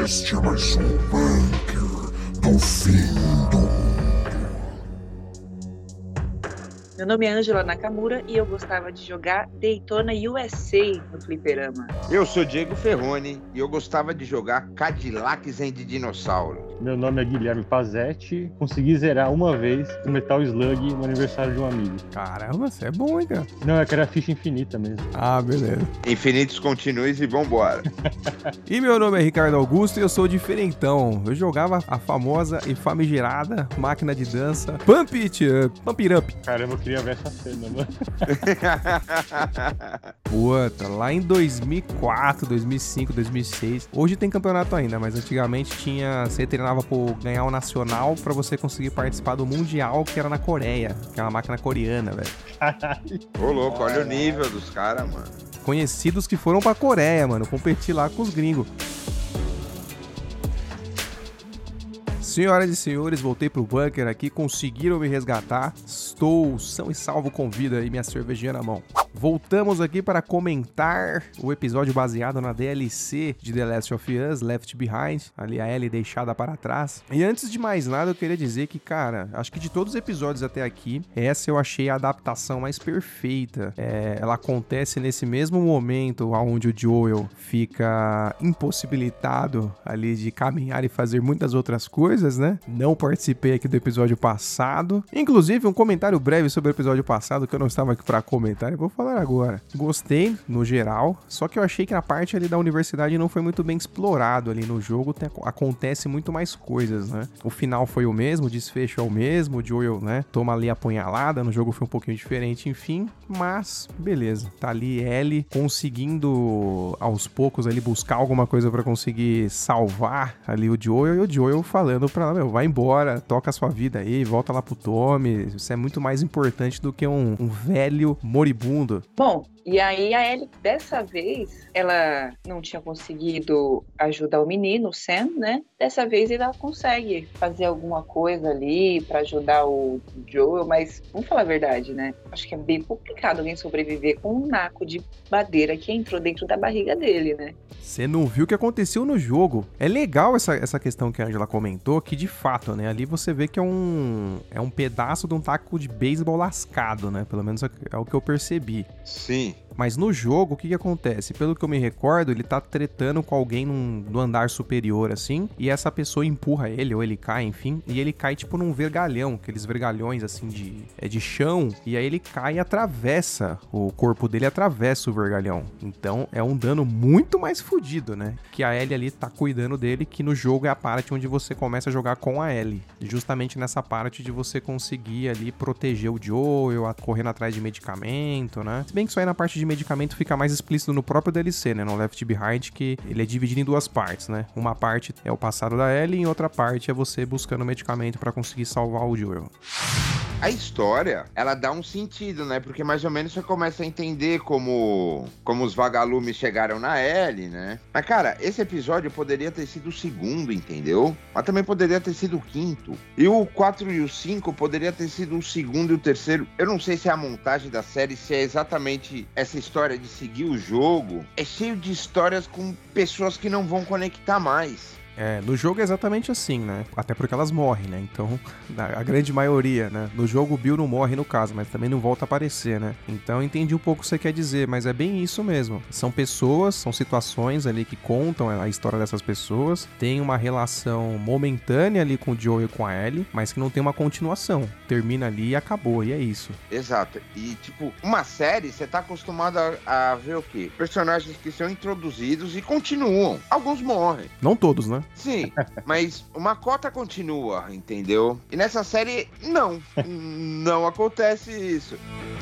Este é mais um bunker do fim do mundo. Meu nome é Ângela Nakamura e eu gostava de jogar Daytona USA no fliperama. Eu sou Diego Ferroni e eu gostava de jogar Cadillacs and Dinossauros. Meu nome é Guilherme Pazetti. Consegui zerar uma vez o Metal Slug no aniversário de um amigo. Caramba, você é bom, hein, cara? Não, é que era ficha infinita mesmo. Ah, beleza. Infinitos continues e vambora. E meu nome é Ricardo Augusto e eu sou diferentão. Eu jogava a famosa e famigerada máquina de dança Pump It Up. Pump It Up. Caramba, eu queria ver essa cena, mano. Puta, lá em 2004, 2005, 2006. Hoje tem campeonato ainda, mas antigamente tinha... Você treinava por ganhar o nacional pra você conseguir participar do mundial, que era na Coreia. Aquela máquina coreana, velho. Ô, louco, olha o nível dos caras, mano. Conhecidos que foram pra Coreia, mano, competir lá com os gringos. Senhoras e senhores, voltei pro bunker aqui, conseguiram me resgatar. Estou são e salvo com vida e minha cervejinha na mão. Voltamos aqui para comentar o episódio baseado na DLC de The Last of Us, Left Behind, ali a Ellie deixada para trás. E antes de mais nada, eu queria dizer que, cara, acho que de todos os episódios até aqui, essa eu achei a adaptação mais perfeita. Ela acontece nesse mesmo momento onde o Joel fica impossibilitado ali de caminhar e fazer muitas outras coisas, né? Não participei aqui do episódio passado. Inclusive, um comentário breve sobre o episódio passado que eu não estava aqui para comentar, eu vou falar agora. Gostei, no geral, só que eu achei que na parte ali da universidade não foi muito bem explorado ali no jogo, acontece muito mais coisas, né? O final foi o mesmo, o desfecho é o mesmo, o Joel, né, toma ali a apunhalada, no jogo foi um pouquinho diferente, enfim, mas beleza, tá ali Ellie conseguindo aos poucos ali buscar alguma coisa pra conseguir salvar ali o Joel, e o Joel falando pra ela, vai embora, toca a sua vida aí, volta lá pro Tommy, isso é muito mais importante do que um velho moribundo. Bom, e aí a Ellie, dessa vez, ela não tinha conseguido ajudar o menino, o Sam, né? Dessa vez ela consegue fazer alguma coisa ali pra ajudar o Joel, mas vamos falar a verdade, né? Acho que é bem complicado alguém sobreviver com um naco de madeira que entrou dentro da barriga dele, né? Você não viu o que aconteceu no jogo. É legal essa questão que a Angela comentou, que de fato, né, ali você vê que é um pedaço de um taco de beisebol lascado, né? Pelo menos é o que eu percebi. Sim. Mas no jogo, o que acontece? Pelo que eu me recordo, ele tá tretando com alguém no andar superior, assim, e essa pessoa empurra ele, ou ele cai, enfim, e ele cai tipo num vergalhão, aqueles vergalhões, assim, de chão, e aí ele cai e atravessa, o corpo dele atravessa o vergalhão. Então, é um dano muito mais fodido, né? Que a Ellie ali tá cuidando dele, que no jogo é a parte onde você começa a jogar com a Ellie. Justamente nessa parte de você conseguir ali proteger o Joel, correndo atrás de medicamento, né? Se bem que isso aí na parte de medicamento fica mais explícito no próprio DLC, né? No Left Behind, que ele é dividido em duas partes, né? Uma parte é o passado da Ellie e outra parte é você buscando medicamento pra conseguir salvar o Joel. A história, ela dá um sentido, né? Porque mais ou menos você começa a entender como os vagalumes chegaram na Ellie, né? Mas, cara, esse episódio poderia ter sido o segundo, entendeu? Mas também poderia ter sido o quinto. E o 4 e o 5 poderia ter sido o segundo e o terceiro. Eu não sei se é a montagem da série, se é exatamente essa história de seguir o jogo. É cheio de histórias com pessoas que não vão conectar mais. No jogo é exatamente assim, né? Até porque elas morrem, né? Então, a grande maioria, né? No jogo o Bill não morre no caso, mas também não volta a aparecer, né? Então eu entendi um pouco o que você quer dizer, mas é bem isso mesmo. São pessoas, são situações ali que contam a história dessas pessoas, tem uma relação momentânea ali com o Joel e com a Ellie, mas que não tem uma continuação. Termina ali e acabou, e é isso. Exato. E, tipo, uma série, você tá acostumado a ver o quê? Personagens que são introduzidos e continuam. Alguns morrem. Não todos, né? Sim, mas uma cota continua, entendeu? E nessa série, não acontece isso.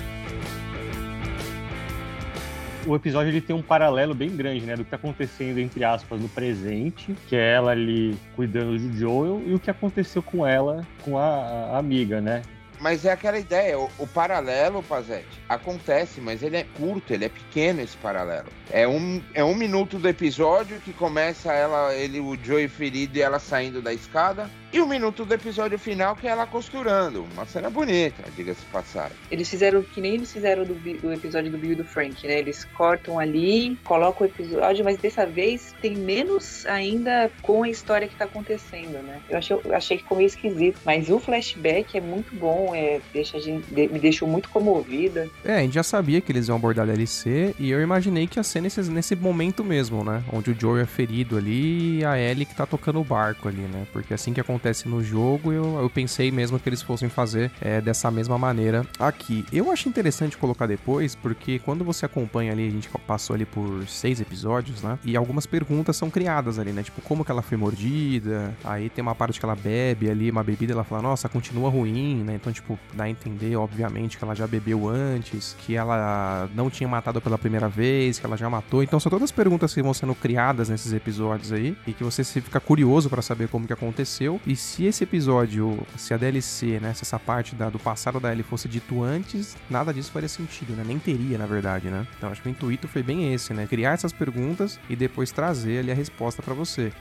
O episódio ele tem um paralelo bem grande, né, do que tá acontecendo, entre aspas, no presente, que é ela ali cuidando de Joel, e o que aconteceu com ela, com a amiga, né? Mas é aquela ideia, o paralelo, Pazetti, acontece, mas ele é curto, ele é pequeno esse paralelo. É um minuto do episódio que começa o Joey ferido e ela saindo da escada. E o minuto do episódio final, que é ela costurando. Uma cena bonita, diga-se passagem. Eles fizeram que nem eles fizeram do episódio do Bill e do Frank, né? Eles cortam ali, colocam o episódio, mas dessa vez tem menos ainda com a história que tá acontecendo, né? Eu achei que ficou meio esquisito, mas o flashback é muito bom, me deixou muito comovida. A gente já sabia que eles iam abordar a DLC e eu imaginei que ia ser nesse momento mesmo, né? Onde o Joel é ferido ali e a Ellie que tá tocando o barco ali, né? Porque assim que acontece no jogo, eu pensei mesmo que eles fossem fazer dessa mesma maneira aqui. Eu acho interessante colocar depois, porque quando você acompanha ali, a gente passou ali por 6 episódios, né? E algumas perguntas são criadas ali, né? Tipo, como que ela foi mordida? Aí tem uma parte que ela bebe ali, uma bebida, ela fala, nossa, continua ruim, né? Então, tipo, dá a entender, obviamente, que ela já bebeu antes, que ela não tinha matado pela primeira vez, que ela já matou. Então, são todas perguntas que vão sendo criadas nesses episódios aí, e que você fica curioso pra saber como que aconteceu. E se esse episódio, se a DLC, né, se essa parte do passado da Ellie fosse dito antes, nada disso faria sentido, né? Nem teria, na verdade, né? Então, acho que o intuito foi bem esse, né? Criar essas perguntas e depois trazer ali a resposta pra você.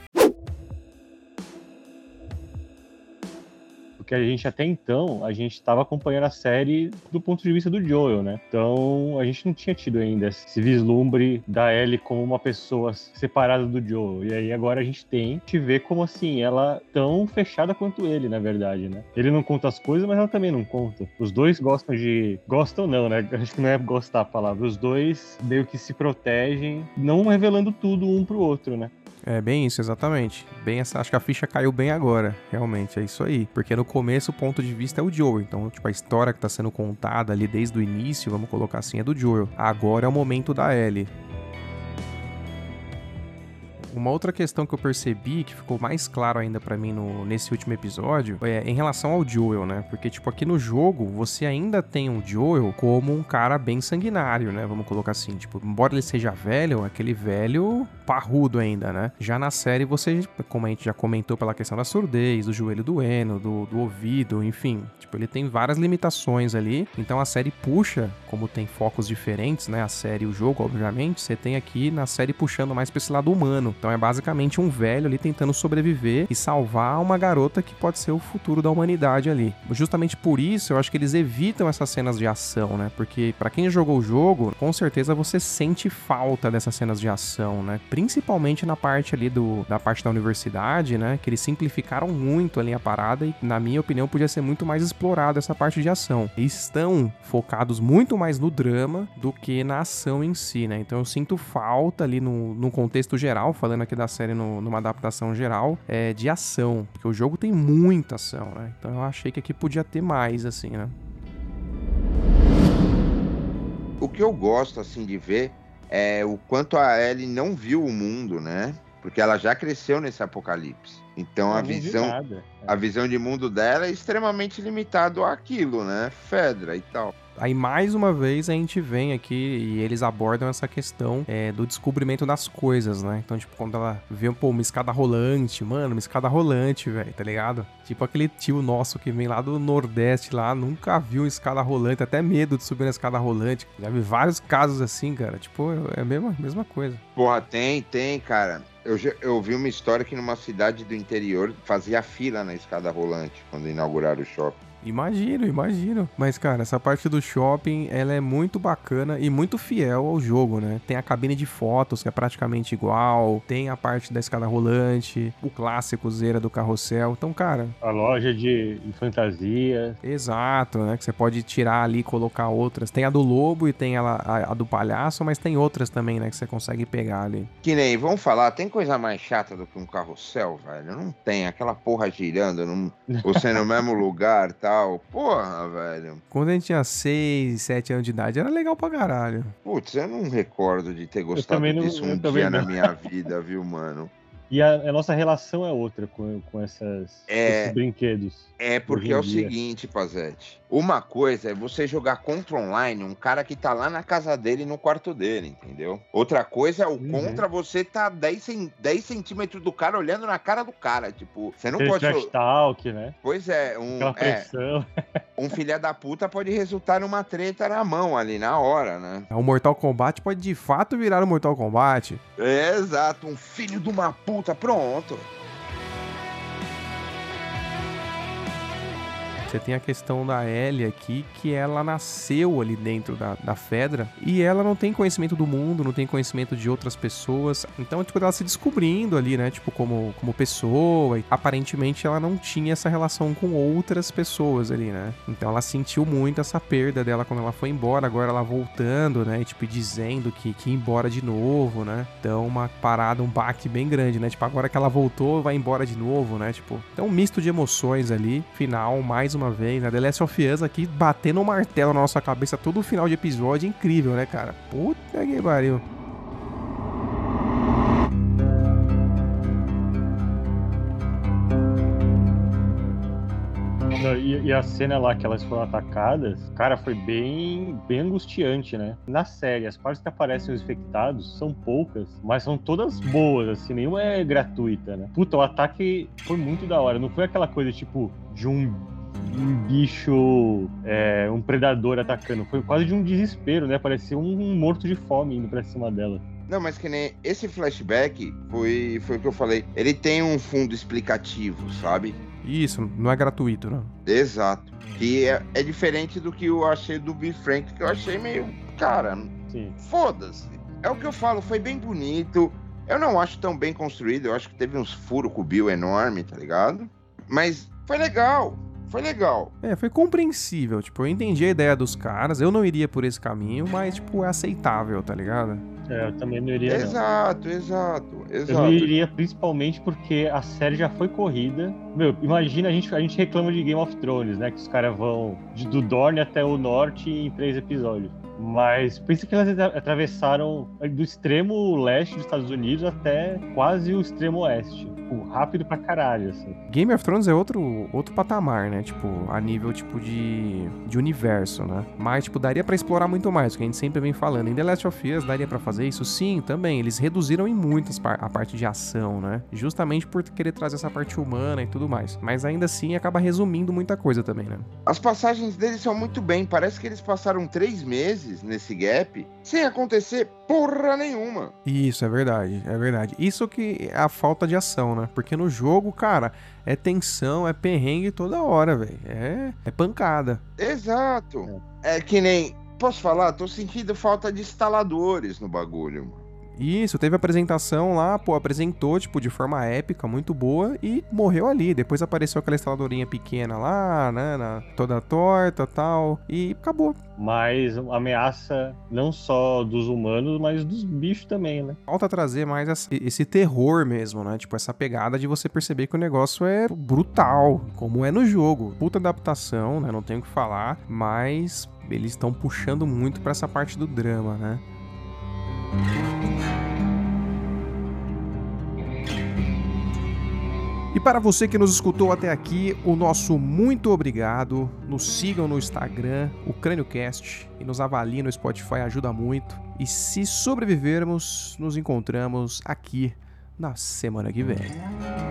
Porque a gente até então, a gente estava acompanhando a série do ponto de vista do Joel, né? Então a gente não tinha tido ainda esse vislumbre da Ellie como uma pessoa separada do Joel. E aí agora a gente vê como assim, ela tão fechada quanto ele, na verdade, né? Ele não conta as coisas, mas ela também não conta. Os dois gostam não, né? Acho que não é gostar a palavra. Os dois meio que se protegem, não revelando tudo um pro outro, né? É bem isso, exatamente. Acho que a ficha caiu bem agora, realmente, é isso aí. Porque no começo o ponto de vista é o Joel, então, tipo, a história que tá sendo contada ali desde o início, vamos colocar assim, é do Joel. Agora é o momento da Ellie. Uma outra questão que eu percebi, que ficou mais claro ainda pra mim nesse último episódio, é em relação ao Joel, né? Porque, tipo, aqui no jogo, você ainda tem o Joel como um cara bem sanguinário, né? Vamos colocar assim, tipo, embora ele seja velho, aquele velho parrudo ainda, né? Já na série, você, como a gente já comentou pela questão da surdez, do joelho doendo, do ouvido, enfim, tipo, ele tem várias limitações ali, então a série puxa, como tem focos diferentes, né? A série e o jogo, obviamente, você tem aqui na série puxando mais pra esse lado humano. Então é basicamente um velho ali tentando sobreviver e salvar uma garota que pode ser o futuro da humanidade ali. Justamente por isso, eu acho que eles evitam essas cenas de ação, né? Porque pra quem jogou o jogo, com certeza você sente falta dessas cenas de ação, né? Principalmente na parte ali da parte da universidade, né? Que eles simplificaram muito ali a parada e, na minha opinião, podia ser muito mais explorada essa parte de ação. E estão focados muito mais no drama do que na ação em si, né? Então eu sinto falta ali no contexto geral, falando aqui da série numa adaptação geral, de ação, porque o jogo tem muita ação, né? Então eu achei que aqui podia ter mais, assim, né? O que eu gosto, assim, de ver é o quanto a Ellie não viu o mundo, né? Porque ela já cresceu nesse apocalipse. Então a visão de mundo dela é extremamente limitado àquilo, né? Fedra e tal. Aí, mais uma vez, a gente vem aqui e eles abordam essa questão do descobrimento das coisas, né? Então, tipo, quando ela vê, uma escada rolante, mano, uma escada rolante, velho, tá ligado? Tipo aquele tio nosso que vem lá do Nordeste, lá, nunca viu uma escada rolante, até medo de subir na escada rolante. Já vi vários casos assim, cara, tipo, é a mesma coisa. Porra, tem, cara. Eu vi uma história que numa cidade do interior fazia fila na escada rolante quando inauguraram o shopping. Imagino. Mas, cara, essa parte do shopping, ela é muito bacana e muito fiel ao jogo, né? Tem a cabine de fotos, que é praticamente igual, tem a parte da escada rolante, o clássico Zera do carrossel. Então, cara... A loja de fantasia. Exato, né? Que você pode tirar ali e colocar outras. Tem a do lobo e tem a do palhaço, mas tem outras também, né? Que você consegue pegar ali. Que nem, vamos falar, tem coisa mais chata do que um carrossel, velho? Não tem, aquela porra girando, você no mesmo lugar, tá? Porra, velho. Quando a gente tinha 6, 7 anos de idade, era legal pra caralho. Putz, eu não recordo de ter gostado disso um dia na minha vida, viu, mano? E a nossa relação é outra com esses brinquedos. É porque é o seguinte, Pazete. Uma coisa é você jogar contra online um cara que tá lá na casa dele, no quarto dele, entendeu? Outra coisa é o contra você tá 10 centímetros do cara olhando na cara do cara. Tipo, você não pode... Trash talk, né? Pois é. Aquela pressão. Um filho da puta pode resultar numa treta na mão ali, na hora, né? O Mortal Kombat pode de fato virar o Mortal Kombat. É, exato. Um filho de uma puta, pronto. Você tem a questão da Ellie aqui, que ela nasceu ali dentro da Fedra, e ela não tem conhecimento do mundo, não tem conhecimento de outras pessoas. Então, tipo, ela se descobrindo ali, né? Tipo, como pessoa. E aparentemente ela não tinha essa relação com outras pessoas ali, né? Então ela sentiu muito essa perda dela quando ela foi embora. Agora ela voltando, né? E, tipo, dizendo que ia embora de novo, né? Então uma parada, um baque bem grande, né? Tipo, agora que ela voltou, vai embora de novo, né? Tipo, então um misto de emoções ali. Final, mais uma vez, né? The Last of Us aqui batendo um martelo na nossa cabeça todo o final de episódio. Incrível, né, cara? Puta que pariu. E a cena lá que elas foram atacadas, cara, foi bem angustiante, né? Na série, as partes que aparecem os infectados são poucas, mas são todas boas, assim, nenhuma é gratuita, né? Puta, o ataque foi muito da hora, não foi aquela coisa, tipo, de um bicho, um predador atacando, foi quase de um desespero, né? Parecia um morto de fome indo pra cima dela. Não, mas que nem esse flashback foi o que eu falei. Ele tem um fundo explicativo, sabe? Isso, não é gratuito, não. Exato. Que é diferente do que eu achei do Be Frank, que eu achei meio... Cara, Sim. Foda-se. É o que eu falo, foi bem bonito. Eu não acho tão bem construído, eu acho que teve uns furos com o Bill enorme, tá ligado? Mas foi legal. Foi legal. Foi compreensível, tipo, eu entendi a ideia dos caras, eu não iria por esse caminho, mas, tipo, é aceitável, tá ligado? Eu também não iria, Exato. Eu não iria principalmente porque a série já foi corrida. Meu, imagina, a gente reclama de Game of Thrones, né? Que os caras vão do Dorne até o norte em 3 episódios. Mas pensa que elas atravessaram do extremo leste dos Estados Unidos até quase o extremo oeste. Tipo, rápido pra caralho, assim. Game of Thrones é outro patamar, né? Tipo, a nível, tipo, de universo, né? Mas, tipo, daria pra explorar muito mais, o que a gente sempre vem falando. Em The Last of Us, daria pra fazer isso? Sim, também. Eles reduziram em muito a parte de ação, né? Justamente por querer trazer essa parte humana e tudo mais. Mas ainda assim, acaba resumindo muita coisa também, né? As passagens deles são muito bem. Parece que eles passaram 3 meses nesse gap sem acontecer porra nenhuma. Isso, é verdade, é verdade. Isso que é a falta de ação, né? Porque no jogo, cara, é tensão, é perrengue toda hora, velho. É pancada. Exato. É que nem... Posso falar? Tô sentindo falta de instaladores no bagulho, mano. Isso, teve apresentação lá, pô, apresentou, tipo, de forma épica, muito boa, e morreu ali. Depois apareceu aquela instaladorinha pequena lá, né, toda torta e tal, e acabou. Mas ameaça não só dos humanos, mas dos bichos também, né? Falta trazer mais esse terror mesmo, né? Tipo, essa pegada de você perceber que o negócio é brutal, como é no jogo. Puta adaptação, né? Não tenho o que falar, mas eles estão puxando muito pra essa parte do drama, né? E para você que nos escutou até aqui, o nosso muito obrigado. Nos sigam no Instagram, o CrânioCast, e nos avaliem no Spotify, ajuda muito. E se sobrevivermos, nos encontramos aqui na semana que vem.